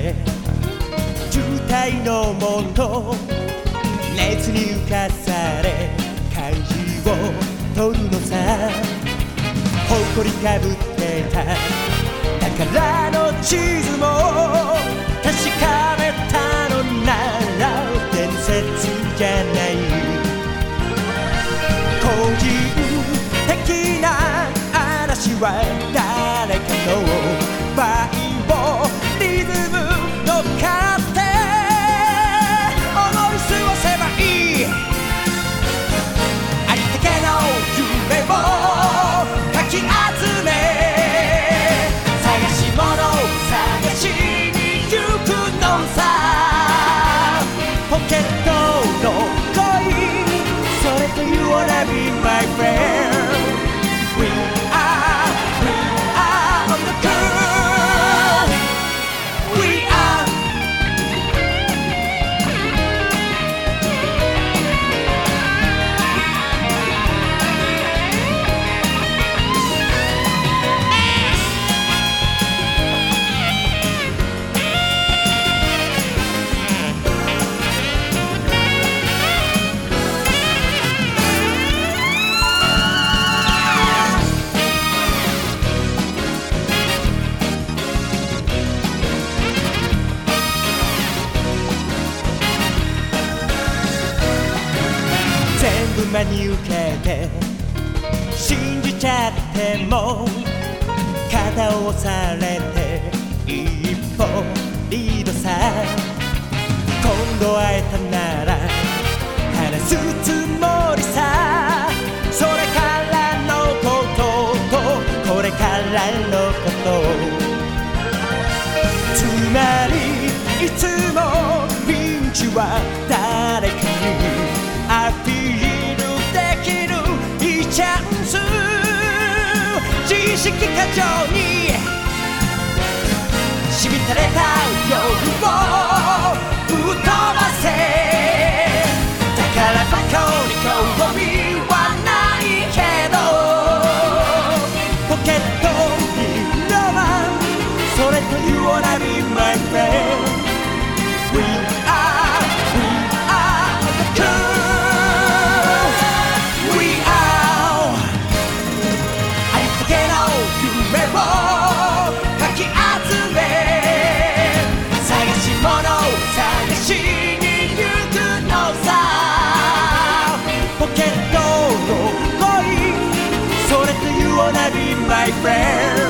て渋滞のもと熱に浮かされ漢字を取るのさ誇りかぶってた宝の地図も確かめたのなら伝説じゃない個人的な話は誰かのバイオリズム乗っかって思い過ごせばいいありったけの夢をかき集め探し物探しに行くのさポケットの恋それと You wanna be my friend We are on the cool We are全部真に受けて信じちゃっても肩を押されて一歩リードさ今度会えたなら話すつもりさそれからのこととこれからのことつまりいつもピンチは誰かにアピールできるいいチャンス自意識過剰にしみたれた夜を吹っ飛ばせだからバカに興味はないけどポケットにロマンそれと You wanna be my friend We are the cool You wanna be my friend